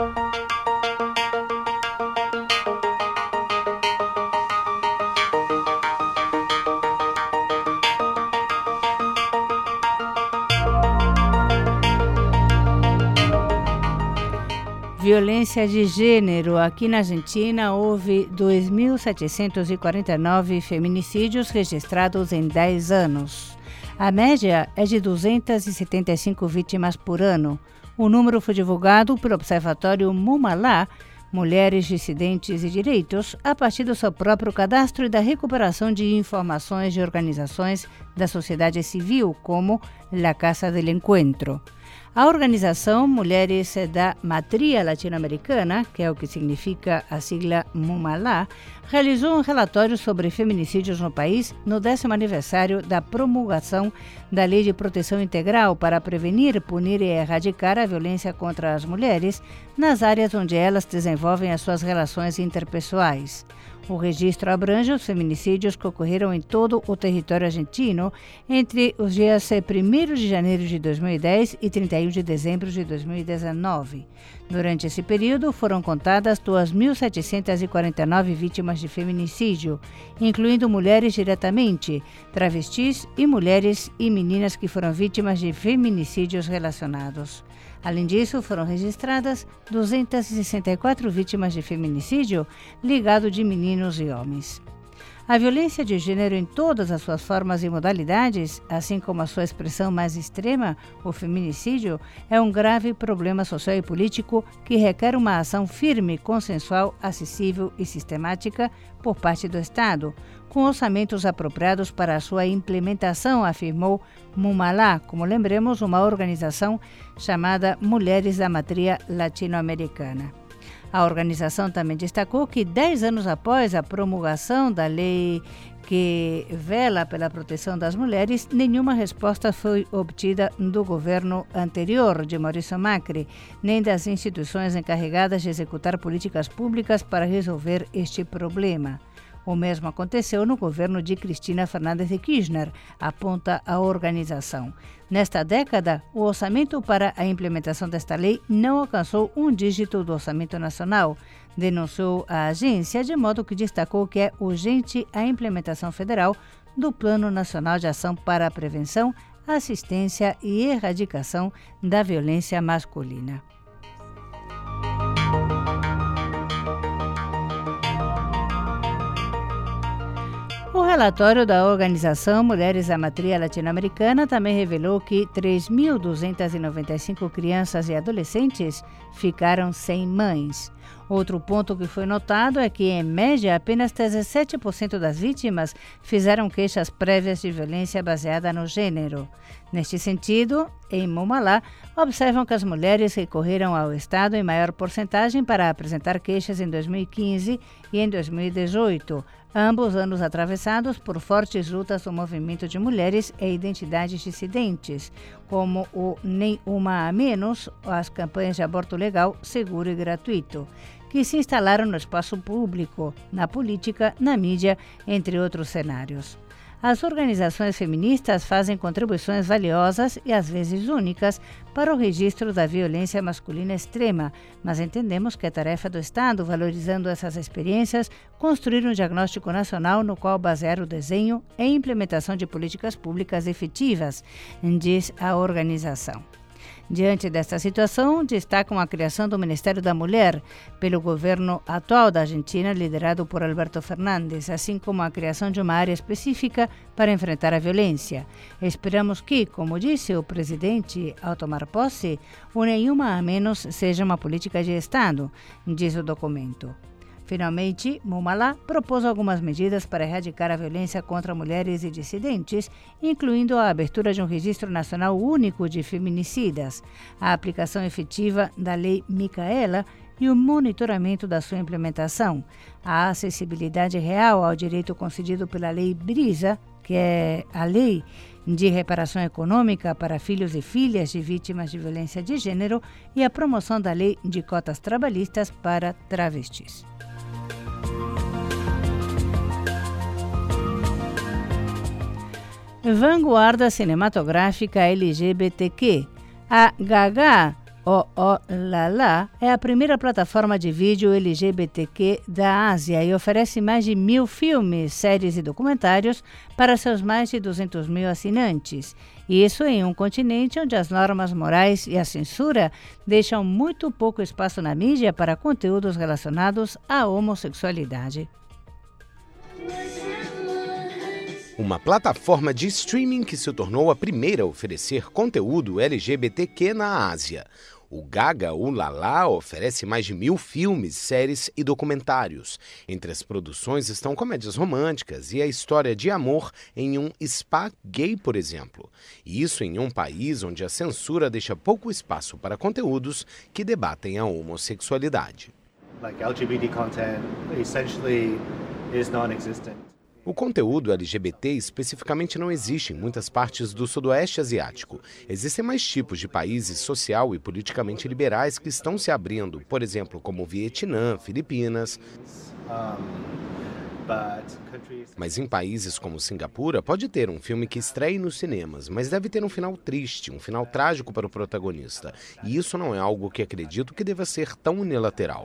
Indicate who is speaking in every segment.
Speaker 1: Violência de gênero. Aqui na Argentina houve 2.749 feminicídios registrados em 10 anos. A média é de 275 vítimas por ano. O número foi divulgado pelo Observatório Mumalá, Mulheres, Dissidentes e Direitos, a partir do seu próprio cadastro e da recuperação de informações de organizações da sociedade civil, como La Casa del Encuentro. A organização Mulheres da Matria Latino-Americana, que é o que significa a sigla Mumalá, realizou um relatório sobre feminicídios no país no 10º aniversário da promulgação da Lei de Proteção Integral para prevenir, punir e erradicar a violência contra as mulheres nas áreas onde elas desenvolvem as suas relações interpessoais. O registro abrange os feminicídios que ocorreram em todo o território argentino entre os dias 1º de janeiro de 2010 e 31 de dezembro de 2019. Durante esse período, foram contadas 2.749 vítimas de feminicídio, incluindo mulheres diretamente, travestis e mulheres e meninas que foram vítimas de feminicídios relacionados. Além disso, foram registradas 264 vítimas de feminicídio ligado de meninos e homens. A violência de gênero em todas as suas formas e modalidades, assim como a sua expressão mais extrema, o feminicídio, é um grave problema social e político que requer uma ação firme, consensual, acessível e sistemática por parte do Estado, com orçamentos apropriados para a sua implementação, afirmou Mumalá, como lembremos, uma organização chamada Mulheres da Matria Latino-Americana. A organização também destacou que 10 anos após a promulgação da lei que vela pela proteção das mulheres, nenhuma resposta foi obtida do governo anterior de Maurício Macri, nem das instituições encarregadas de executar políticas públicas para resolver este problema. O mesmo aconteceu no governo de Cristina Fernández de Kirchner, aponta a organização. Nesta década, o orçamento para a implementação desta lei não alcançou um dígito do orçamento nacional, denunciou a agência, de modo que destacou que é urgente a implementação federal do Plano Nacional de Ação para a Prevenção, Assistência e Erradicação da Violência Masculina. O relatório da organização Mulheres da Matria Latino-Americana também revelou que 3.295 crianças e adolescentes ficaram sem mães. Outro ponto que foi notado é que, em média, apenas 17% das vítimas fizeram queixas prévias de violência baseada no gênero. Neste sentido, em Mumalá, observam que as mulheres recorreram ao Estado em maior porcentagem para apresentar queixas em 2015 e em 2018, ambos anos atravessados por fortes lutas do movimento de mulheres e identidades dissidentes, como o Nem Uma a Menos, as campanhas de aborto legal, seguro e gratuito, que se instalaram no espaço público, na política, na mídia, entre outros cenários. As organizações feministas fazem contribuições valiosas e às vezes únicas para o registro da violência masculina extrema, mas entendemos que é tarefa do Estado, valorizando essas experiências, construir um diagnóstico nacional no qual basear o desenho e implementação de políticas públicas efetivas, diz a organização. Diante desta situação, destacam a criação do Ministério da Mulher pelo governo atual da Argentina, liderado por Alberto Fernández, assim como a criação de uma área específica para enfrentar a violência. Esperamos que, como disse o presidente ao tomar posse, o Nenhuma a Menos seja uma política de Estado, diz o documento. Finalmente, Mumalá propôs algumas medidas para erradicar a violência contra mulheres e dissidentes, incluindo a abertura de um registro nacional único de feminicidas, a aplicação efetiva da Lei Micaela e o monitoramento da sua implementação, a acessibilidade real ao direito concedido pela Lei Brisa, que é a Lei de Reparação Econômica para filhos e filhas de vítimas de violência de gênero, e a promoção da Lei de Cotas Trabalhistas para travestis. Vanguarda cinematográfica LGBTQ. A Gaga Olala é a primeira plataforma de vídeo LGBTQ da Ásia e oferece mais de 1.000 filmes, séries e documentários para seus mais de 200 mil assinantes. Isso em um continente onde as normas morais e a censura deixam muito pouco espaço na mídia para conteúdos relacionados à homossexualidade.
Speaker 2: Uma plataforma de streaming que se tornou a primeira a oferecer conteúdo LGBTQ na Ásia. O Gaga Ulala oferece mais de 1.000 filmes, séries e documentários. Entre as produções estão comédias românticas e a história de amor em um spa gay, por exemplo. E isso em um país onde a censura deixa pouco espaço para conteúdos que debatem a homossexualidade.
Speaker 3: LGBT content essentially is non-existent.
Speaker 2: O conteúdo LGBT especificamente não existe em muitas partes do sudoeste asiático. Existem mais tipos de países social e politicamente liberais que estão se abrindo, por exemplo, como Vietnã, Filipinas. Mas em países como Singapura, pode ter um filme que estreie nos cinemas, mas deve ter um final triste, um final trágico para o protagonista. E isso não é algo que acredito que deva ser tão unilateral.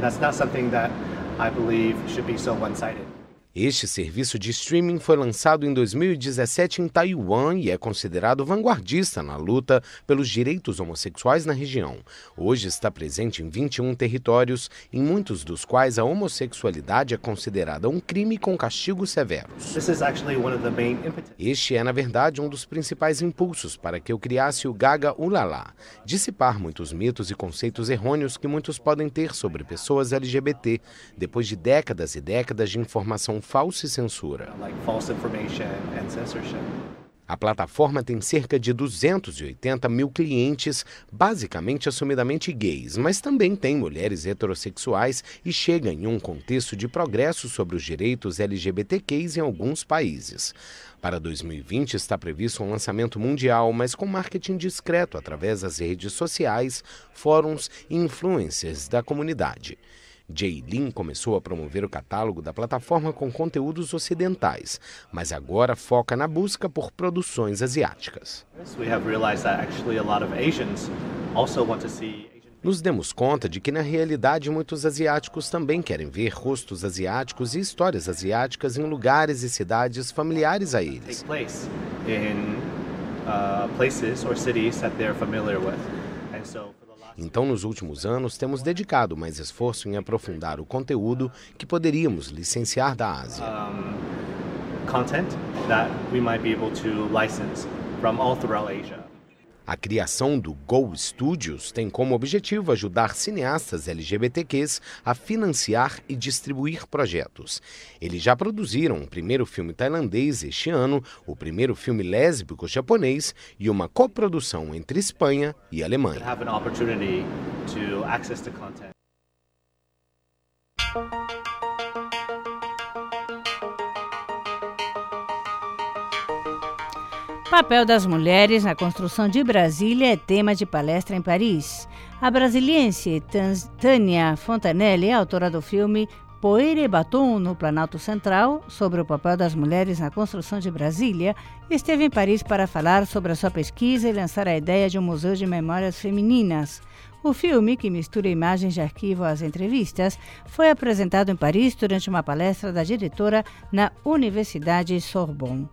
Speaker 2: Este serviço de streaming foi lançado em 2017 em Taiwan e é considerado vanguardista na luta pelos direitos homossexuais na região. Hoje está presente em 21 territórios, em muitos dos quais a homossexualidade é considerada um crime com castigos severos. Este é, na verdade, um dos principais impulsos para que eu criasse o Gaga Ulala, dissipar muitos mitos e conceitos errôneos que muitos podem ter sobre pessoas LGBT, depois de décadas e décadas de informação falsa e censura. A plataforma tem cerca de 280 mil clientes, basicamente assumidamente gays, mas também tem mulheres heterossexuais e chega em um contexto de progresso sobre os direitos LGBTQs em alguns países. Para 2020 está previsto um lançamento mundial, mas com marketing discreto através das redes sociais, fóruns e influencers da comunidade. Jay Lin começou a promover o catálogo da plataforma com conteúdos ocidentais, mas agora foca na busca por produções asiáticas. Nos demos conta de que, na realidade, muitos asiáticos também querem ver rostos asiáticos e histórias asiáticas em lugares e cidades familiares a eles. Então, nos últimos anos, temos dedicado mais esforço em aprofundar o conteúdo que poderíamos licenciar da Ásia. A criação do Go Studios tem como objetivo ajudar cineastas LGBTQs a financiar e distribuir projetos. Eles já produziram um primeiro filme tailandês este ano, o primeiro filme lésbico japonês e uma coprodução entre Espanha e Alemanha.
Speaker 1: Papel das mulheres na construção de Brasília é tema de palestra em Paris. A brasiliense Tânia Fontanelli é autora do filme Poeira e Batom no Planalto Central, sobre o papel das mulheres na construção de Brasília, esteve em Paris para falar sobre a sua pesquisa e lançar a ideia de um museu de memórias femininas. O filme, que mistura imagens de arquivo às entrevistas, foi apresentado em Paris durante uma palestra da diretora na Universidade Sorbonne.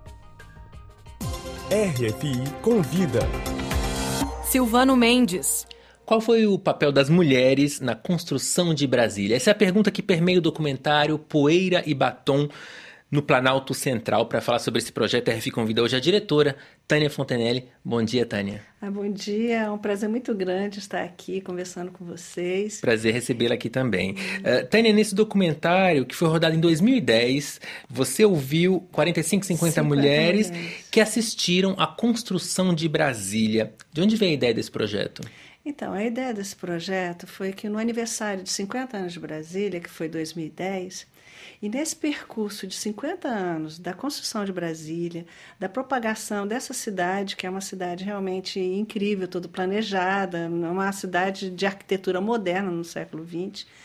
Speaker 4: RFI Convida.
Speaker 5: Silvano Mendes.
Speaker 6: Qual foi o papel das mulheres na construção de Brasília? Essa é a pergunta que permeia o documentário Poeira e Batom no Planalto Central. Para falar sobre esse projeto, a RFI convida hoje a diretora Tânia Fontanelli. Bom dia, Tânia.
Speaker 7: Bom dia, é um prazer muito grande estar aqui conversando com vocês.
Speaker 6: Prazer recebê-la aqui também. Tânia, nesse documentário que foi rodado em 2010, você ouviu 50 mulheres que assistiram à construção de Brasília. De onde veio a ideia desse projeto?
Speaker 7: Então, a ideia desse projeto foi que no aniversário de 50 anos de Brasília, que foi 2010, e nesse percurso de 50 anos da construção de Brasília, da propagação dessa cidade, que é uma cidade realmente incrível, toda planejada, uma cidade de arquitetura moderna no século XX,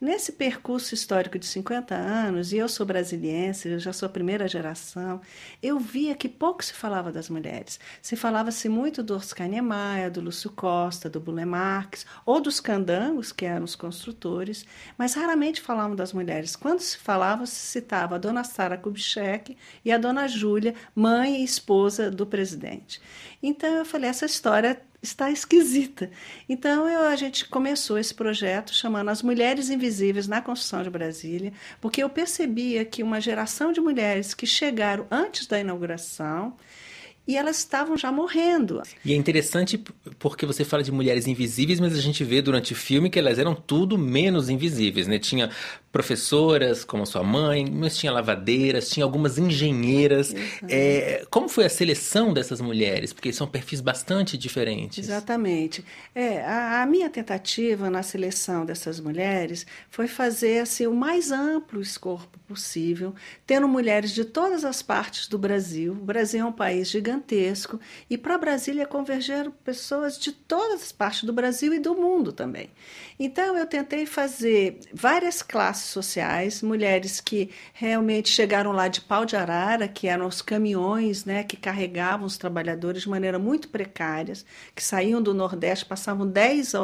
Speaker 7: Nesse percurso histórico de 50 anos, e eu sou brasiliense, eu já sou a primeira geração, eu via que pouco se falava das mulheres. Se falava-se muito do Oscar Niemeyer, do Lúcio Costa, do Burle Marx, ou dos candangos, que eram os construtores, mas raramente falavam das mulheres. Quando se falava, se citava a dona Sara Kubitschek e a dona Júlia, mãe e esposa do presidente. Então eu falei, essa história está esquisita. Então a gente começou esse projeto chamando As Mulheres Invisíveis na Construção de Brasília, porque eu percebia que uma geração de mulheres que chegaram antes da inauguração e elas estavam já morrendo.
Speaker 6: E é interessante porque você fala de mulheres invisíveis, mas a gente vê durante o filme que elas eram tudo menos invisíveis, né? Tinha professoras, como a sua mãe, mas tinha lavadeiras, tinha algumas engenheiras. Como foi a seleção dessas mulheres? Porque são perfis bastante diferentes.
Speaker 7: Exatamente. A minha tentativa na seleção dessas mulheres foi fazer assim, o mais amplo escopo possível, tendo mulheres de todas as partes do Brasil. O Brasil é um país gigantesco e para Brasília convergeram pessoas de todas as partes do Brasil e do mundo também. Então eu tentei fazer várias classes sociais, mulheres que realmente chegaram lá de pau de arara, que eram os caminhões, né, que carregavam os trabalhadores de maneira muito precária, que saíam do Nordeste, passavam 10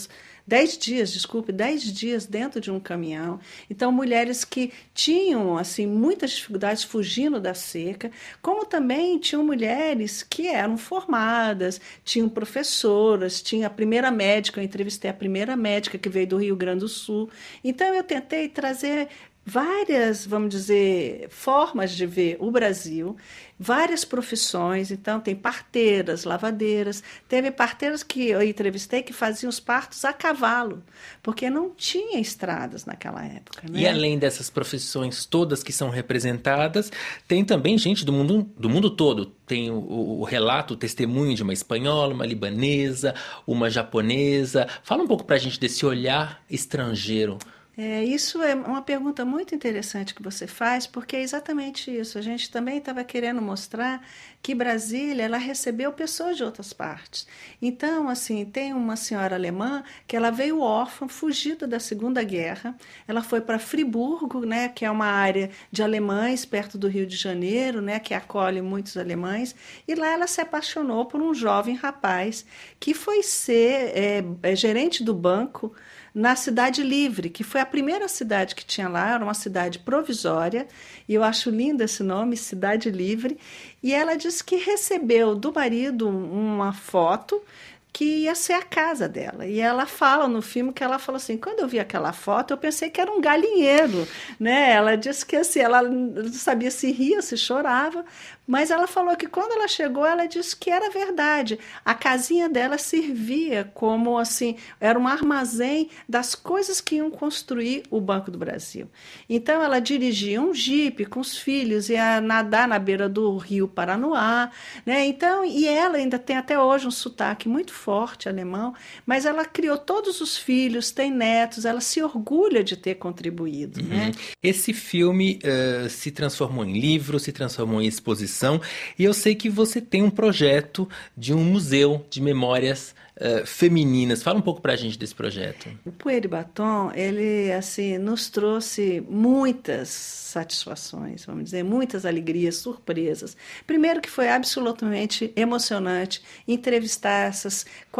Speaker 7: dias dentro de um caminhão. Então, mulheres que tinham assim, muitas dificuldades fugindo da seca, como também tinham mulheres que eram formadas, tinham professoras, tinha a primeira médica, eu entrevistei a primeira médica que veio do Rio Grande do Sul. Então, eu tentei trazer várias, vamos dizer, formas de ver o Brasil, várias profissões. Então, tem parteiras, lavadeiras. Teve parteiras que eu entrevistei que faziam os partos a cavalo, porque não tinha estradas naquela época. Né?
Speaker 6: E além dessas profissões todas que são representadas, tem também gente do mundo todo. Tem o relato, o testemunho de uma espanhola, uma libanesa, uma japonesa. Fala um pouco para a gente desse olhar estrangeiro.
Speaker 7: Isso é uma pergunta muito interessante que você faz, porque é exatamente isso. A gente também estava querendo mostrar que Brasília ela recebeu pessoas de outras partes. Então, assim, tem uma senhora alemã que ela veio órfã, fugida da Segunda Guerra. Ela foi para Friburgo, né, que é uma área de alemães perto do Rio de Janeiro, né, que acolhe muitos alemães. E lá ela se apaixonou por um jovem rapaz que foi ser gerente do banco na Cidade Livre, que foi a primeira cidade que tinha lá, era uma cidade provisória, e eu acho lindo esse nome, Cidade Livre, e ela disse que recebeu do marido uma foto que ia ser a casa dela. E ela fala no filme que ela falou assim, quando eu vi aquela foto, eu pensei que era um galinheiro, né? Ela disse que assim, ela não sabia se ria, se chorava, mas ela falou que quando ela chegou, ela disse que era verdade. A casinha dela servia como assim, era um armazém das coisas que iam construir o Banco do Brasil. Então ela dirigia um jipe com os filhos, ia nadar na beira do rio Paranoá, né? Então, e ela ainda tem até hoje um sotaque muito forte alemão, mas ela criou todos os filhos, tem netos, ela se orgulha de ter contribuído. Né?
Speaker 6: Esse filme se transformou em livro, se transformou em exposição, e eu sei que você tem um projeto de um museu de memórias femininas. Fala um pouco pra gente desse projeto.
Speaker 7: O Poeira e Batom, ele assim, nos trouxe muitas satisfações, vamos dizer, muitas alegrias, surpresas. Primeiro que foi absolutamente emocionante entrevistar essas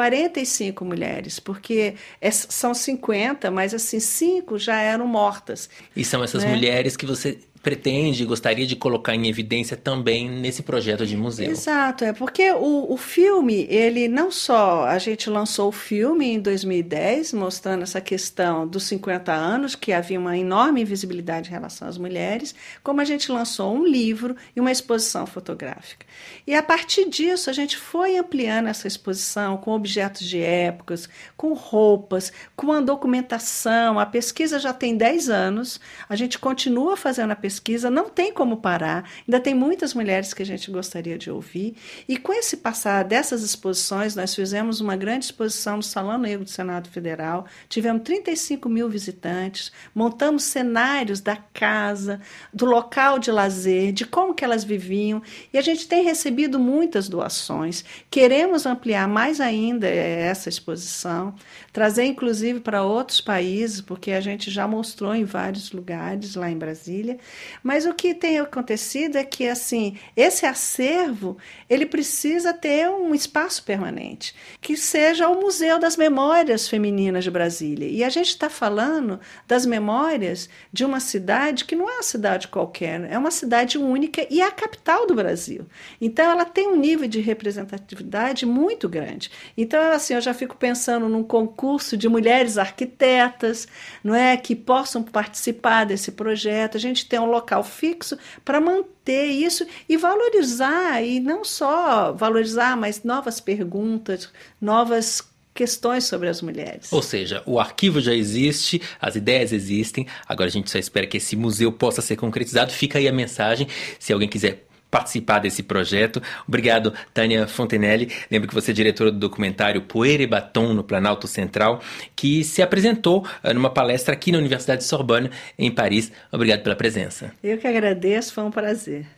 Speaker 7: 45 mulheres, porque são 50, mas assim, 5 já eram mortas.
Speaker 6: E são essas mulheres que você pretende, gostaria de colocar em evidência também nesse projeto de museu.
Speaker 7: Exato, porque o filme, ele não só, a gente lançou o filme em 2010, mostrando essa questão dos 50 anos, que havia uma enorme invisibilidade em relação às mulheres, como a gente lançou um livro e uma exposição fotográfica. E a partir disso, a gente foi ampliando essa exposição com objetos de épocas, com roupas, com a documentação. A pesquisa já tem 10 anos, a gente continua fazendo a pesquisa, pesquisa, não tem como parar, ainda tem muitas mulheres que a gente gostaria de ouvir, e com esse passar dessas exposições, nós fizemos uma grande exposição no Salão Negro do Senado Federal, tivemos 35 mil visitantes, montamos cenários da casa, do local de lazer, de como que elas viviam, e a gente tem recebido muitas doações. Queremos ampliar mais ainda essa exposição, trazer inclusive para outros países, porque a gente já mostrou em vários lugares lá em Brasília, mas o que tem acontecido é que assim, esse acervo ele precisa ter um espaço permanente, que seja o Museu das Memórias Femininas de Brasília. E a gente está falando das memórias de uma cidade que não é uma cidade qualquer, é uma cidade única e é a capital do Brasil. Então ela tem um nível de representatividade muito grande. Então assim, eu já fico pensando num concurso de mulheres arquitetas, não é, que possam participar desse projeto. A gente tem um local fixo para manter isso e valorizar, e não só valorizar, mas novas perguntas, novas questões sobre as mulheres.
Speaker 6: Ou seja, o arquivo já existe, as ideias existem, agora a gente só espera que esse museu possa ser concretizado. Fica aí a mensagem, se alguém quiser participar desse projeto. Obrigado, Tânia Fontenelle. Lembro que você é diretora do documentário Poeira e Batom no Planalto Central, que se apresentou numa palestra aqui na Universidade de Sorbonne, em Paris. Obrigado pela presença.
Speaker 7: Eu que agradeço, foi um prazer.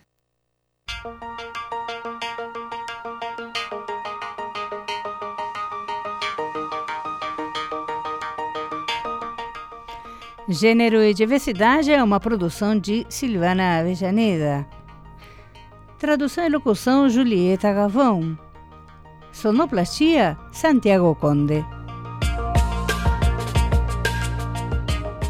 Speaker 1: Gênero e Diversidade é uma produção de Silvana Avellaneda. Tradução e locução Julieta Gavão. Sonoplastia Santiago Conde.